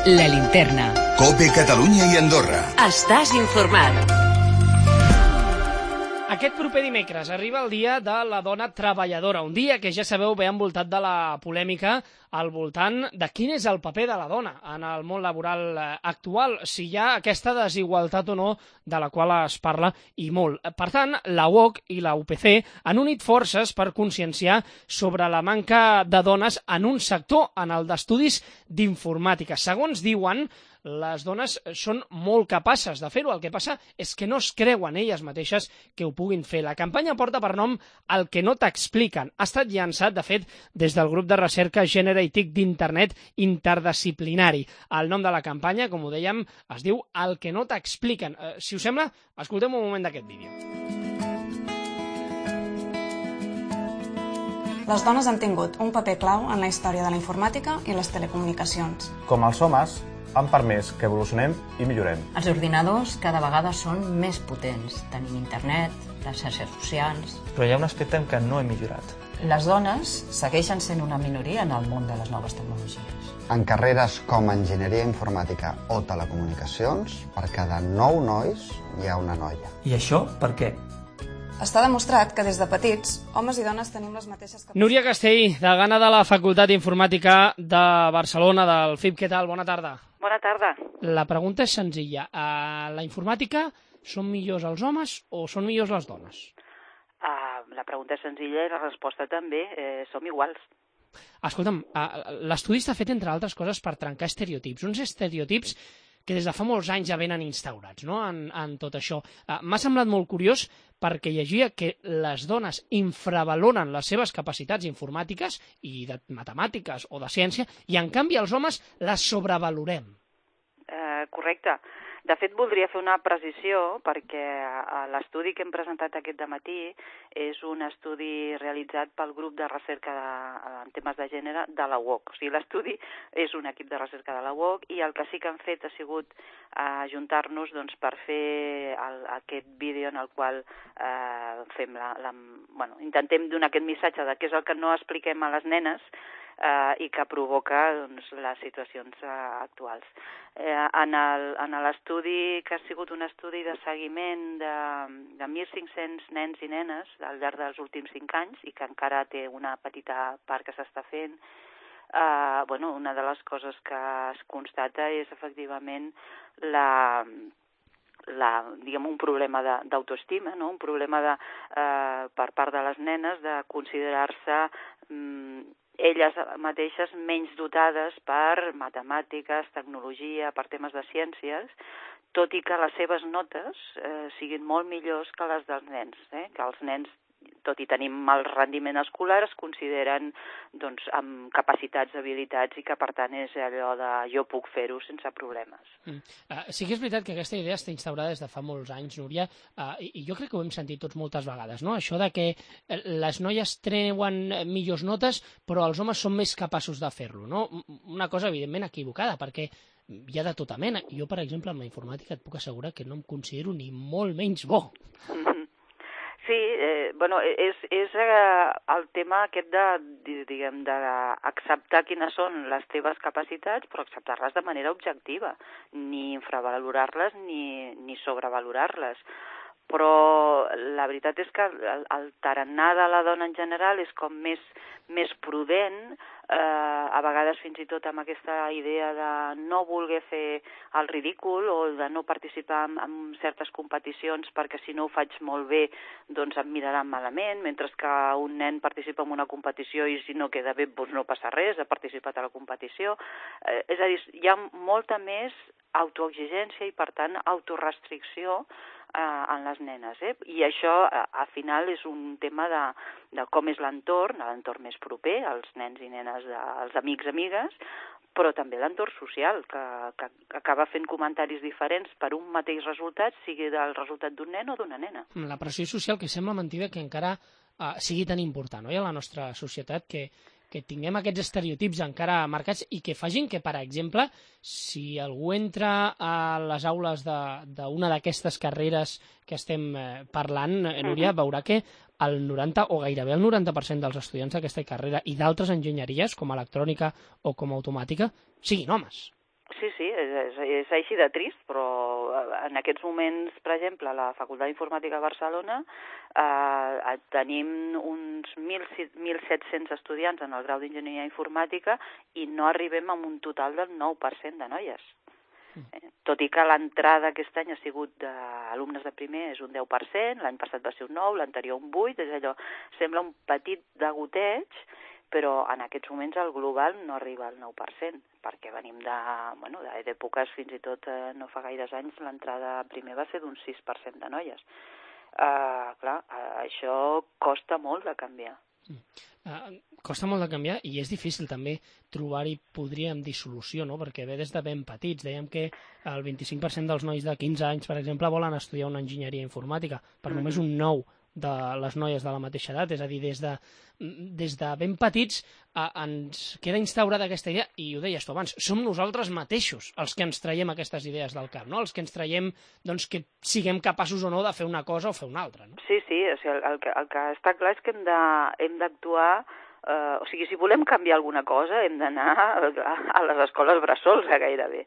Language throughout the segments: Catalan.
La Linterna. COPE Catalunya i Andorra. Estàs informat. Aquest proper dimecres arriba el dia de la dona treballadora, un dia que ja sabeu ve envoltat de la polèmica al voltant de quin és el paper de la dona en el món laboral actual, si hi ha aquesta desigualtat o no de la qual es parla i molt. Per tant, la UOC i la UPC han unit forces per conscienciar sobre la manca de dones en un sector, en el d'estudis d'informàtica. Segons diuen, les dones són molt capaces de fer-ho, el que passa és que no es creuen elles mateixes que ho puguin fer. La campanya porta per nom El que no t'expliquen. Ha estat llançat, de fet, des del grup de recerca Gènere i TIC d'Internet Interdisciplinari. El nom de la campanya, com ho dèiem, es diu El que no t'expliquen. Si us sembla, escoltem un moment d'aquest vídeo. Les dones han tingut un paper clau en la història de la informàtica i les telecomunicacions. Com els homes, han permès que evolucionem i millorem. Els ordinadors cada vegada són més potents. Tenim internet, les xarxes socials... Però hi ha un aspecte en què no hem millorat. Les dones segueixen sent una minoria en el món de les noves tecnologies. En carreres com enginyeria informàtica o telecomunicacions, per cada 9 nois hi ha una noia. I això per què? Està demostrat que des de petits, homes i dones tenim les mateixes capacitats. Núria Castell, degana de la Facultat d'Informàtica de Barcelona, del FIP. Què tal? Bona tarda. Bona tarda. La pregunta és senzilla. A la informàtica són millors els homes o són millors les dones? La pregunta és senzilla i la resposta també. Som iguals. Escolta'm, l'estudi està fet, entre altres coses, per trencar estereotips. Uns estereotips que des de fa molts anys ja venen instaurats, no?, en tot això. M'ha semblat molt curiós perquè llegia que les dones infravaloren les seves capacitats informàtiques i de matemàtiques o de ciència i, en canvi, els homes les sobrevalorem. Correcte. De fet, voldria fer una precisió perquè l'estudi que hem presentat aquest dematí és un estudi realitzat pel grup de recerca en temes de gènere de la UOC. O sigui, l'estudi és un equip de recerca de la UOC i el que sí que han fet ha sigut ajuntar-nos per fer aquest vídeo en el qual intentem donar aquest missatge de què és el que no expliquem a les nenes i que provoca les situacions actuals. En l'estudi, que ha sigut un estudi de seguiment de 1.500 nens i nenes al llarg dels últims 5 anys i que encara té una petita part que s'està fent, una de les coses que es constata és efectivament un problema d'autoestima, no? Un problema per part de les nenes de considerar-se elles mateixes menys dotades per matemàtiques, tecnologia, per temes de ciències, tot i que les seves notes siguin molt millors que les dels nens, que els nens, tot i tenir mal rendiment escolar, es consideren amb capacitats, habilitats i que per tant és allò de jo puc fer-ho sense problemes. Sí que és veritat que aquesta idea està instaurada des de fa molts anys, Núria, i jo crec que ho hem sentit tots moltes vegades, no? Això de que les noies treuen millors notes però els homes són més capaços de fer-lo, no? Una cosa evidentment equivocada, perquè hi ha de tota mena. Jo, per exemple, en la informàtica et puc assegurar que no em considero ni molt menys bo. Sí, és el tema aquest d'acceptar quines són les teves capacitats, però acceptar-les de manera objectiva, ni infravalorar-les ni sobrevalorar-les. Però la veritat és que el tarannà de la dona en general és com més prudent, a vegades fins i tot amb aquesta idea de no voler fer el ridícul o de no participar en certes competicions perquè si no ho faig molt bé doncs em miraran malament, mentre que un nen participa en una competició i si no queda bé doncs no passa res, ha participat a la competició. És a dir, hi ha molta més autoexigència i per tant autorestricció en les nenes, i això al final és un tema de com és l'entorn més proper, els nens i nenes, els amics, amigues, però també l'entorn social, que acaba fent comentaris diferents per un mateix resultat, sigui del resultat d'un nen o d'una nena. La pressió social, que sembla mentida que encara sigui tan important, oi, a la nostra societat, que tinguem aquests estereotips encara marcats i que facin que, per exemple, si algú entra a les aules d'una d'aquestes carreres que estem parlant, Núria, veurà que el 90 o gairebé el 90% dels estudiants d'aquesta carrera i d'altres enginyeries, com electrònica o com automàtica, siguin homes. Sí, és així de trist, però en aquests moments, per exemple, a la Facultat d'Informàtica de Barcelona tenim uns 1.700 estudiants en el grau d'Enginyeria Informàtica i no arribem a un total del 9% de noies. Tot i que l'entrada aquest any ha sigut d'alumnes de primer és un 10%, l'any passat va ser un 9%, l'anterior un 8%, és allò, sembla un petit degoteig, però en aquests moments el global no arriba al 9%, perquè venim d'èpoques, fins i tot no fa gaires anys, l'entrada primer va ser d'un 6% de noies. Clar, això costa molt de canviar. Costa molt de canviar i és difícil també trobar-hi, podríem dir, solució, no? Perquè ve des de ben petits. Dèiem que el 25% dels nois de 15 anys, per exemple, volen estudiar una enginyeria informàtica, per només un 9% de les noies de la mateixa edat, és a dir, des de ben petits ens queda instaurada aquesta idea, i ho deies tu abans, som nosaltres mateixos els que ens traiem aquestes idees del cap, no? Els que ens traiem que siguem capaços o no de fer una cosa o fer una altra, no? Sí, o sigui, el que està clar és que hem d'actuar. O sigui, si volem canviar alguna cosa hem d'anar a les escoles bressols gairebé.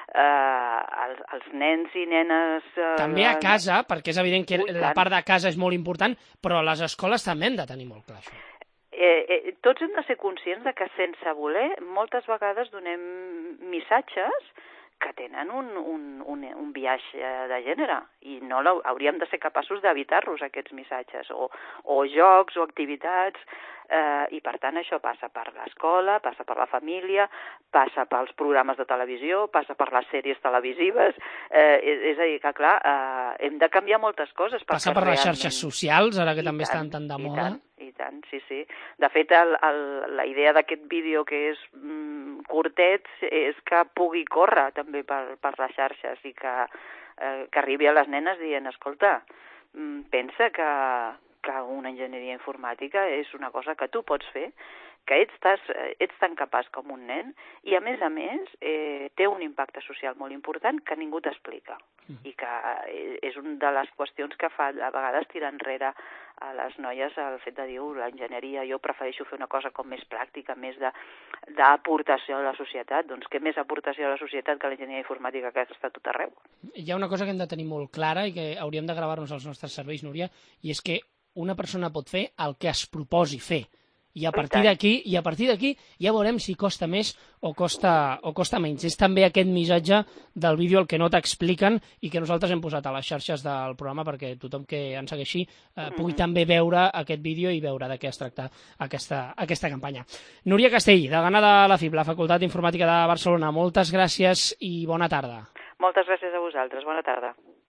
Els nens i nenes... També a casa, perquè és evident que la part de casa és molt important, però a les escoles també hem de tenir molt clar això. Tots hem de ser conscients de que sense voler moltes vegades donem missatges que tenen un viatge de gènere i no hauríem de ser capaços d'evitar-los, aquests missatges, o jocs o activitats, i per tant això passa per l'escola, passa per la família, passa pels programes de televisió, passa per les sèries televisives, és a dir, que clar, hem de canviar moltes coses. Passa per les xarxes socials, ara que també estan tan de moda. I tant, sí. De fet, la idea d'aquest vídeo, que és curtet, és que pugui córrer també per les xarxes i que arribi a les nenes dient, escolta, pensa que una enginyeria informàtica és una cosa que tu pots fer, que ets tan capaç com un nen i, a més, té un impacte social molt important que ningú t'explica i que és una de les qüestions que fa a vegades tirar enrere a les noies el fet de dir l'enginyeria, jo prefereixo fer una cosa com més pràctica, més d'aportació a la societat. Doncs què més aportació a la societat que l'enginyeria informàtica que està a tot arreu? Hi ha una cosa que hem de tenir molt clara i que hauríem de gravar-nos als nostres serveis, Núria, i és que una persona pot fer el que es proposi fer. I a partir d'aquí ja veurem si costa més o costa menys. És també aquest missatge del vídeo el que no t'expliquen i que nosaltres hem posat a les xarxes del programa perquè tothom que ens segueixi pugui també veure aquest vídeo i veure de què es tracta aquesta campanya. Núria Castell, degana de la FIB, la Facultat d'Informàtica de Barcelona, moltes gràcies i bona tarda. Moltes gràcies a vosaltres, bona tarda.